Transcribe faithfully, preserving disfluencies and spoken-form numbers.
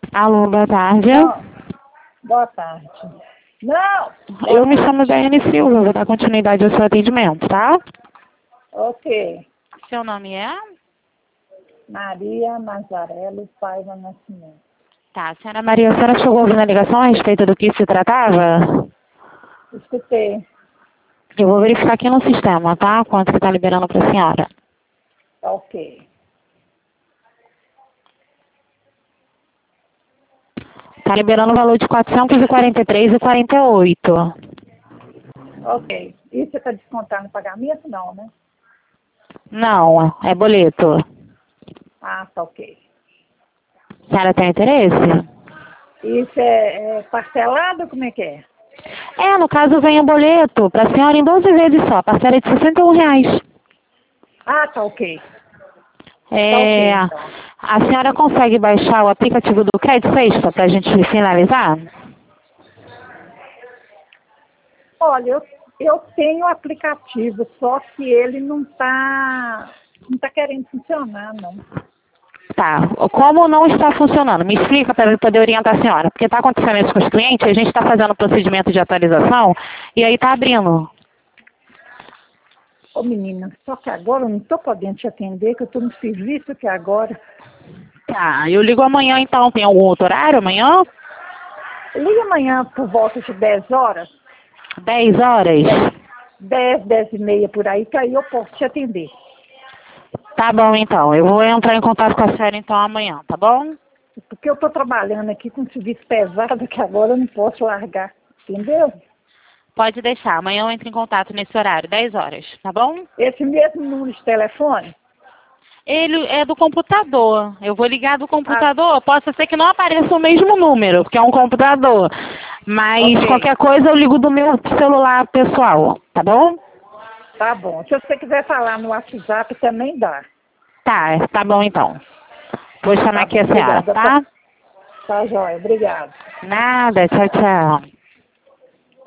Alô, boa tarde. Não, boa tarde. Não! Eu me chamo Daiane Silva, vou dar continuidade ao seu atendimento, tá? Ok. Seu nome é? Maria Nazarelo Paiva Nascimento. Tá, senhora Maria, a senhora chegou ouvindo a ligação a respeito do que se tratava? Escutei. Eu vou verificar aqui no sistema, tá? Quanto que tá liberando pra senhora. Ok. Tá liberando o valor de quatrocentos e quarenta e três reais e quarenta e oito centavos. Ok. E você está descontando o pagamento? Não, né? Não, é boleto. Ah, tá ok. A senhora tem interesse? Isso é, é parcelado? Como é que é? É, no caso vem o boleto pra senhora em doze vezes só, parcela é de sessenta e um reais. Ah, tá ok. Tá ok, É, então. a senhora consegue baixar o aplicativo do Crédito Sexta para a gente finalizar? Olha, eu, eu tenho o aplicativo, só que ele não está não tá querendo funcionar, não. Tá. Como não está funcionando? Me explica para eu poder orientar a senhora. Porque está acontecendo isso com os clientes, a gente está fazendo o procedimento de atualização e aí está abrindo. Ô menina, só que agora eu não estou podendo te atender, que eu estou no serviço aqui agora. Tá, eu ligo amanhã então. Tem algum outro horário amanhã? Liga amanhã por volta de dez horas, dez horas? dez, dez e meia por aí, que aí eu posso te atender. Tá bom então. Eu vou entrar em contato com a senhora então amanhã, tá bom? Porque eu estou trabalhando aqui com serviço pesado que agora eu não posso largar, entendeu? Pode deixar. Amanhã eu entro em contato nesse horário, dez horas, tá bom? Esse mesmo número de telefone? Ele é do computador. Eu vou ligar do Ah, computador. Possa ser que não apareça o mesmo número, porque é um computador. Mas ok, qualquer coisa eu ligo do meu celular pessoal, tá bom? tá bom. Se você quiser falar no WhatsApp também dá. Tá, tá bom então. Vou chamar Tá aqui bom, a senhora, obrigada. Tá, tá? tá jóia, obrigada. Nada, tchau, tchau.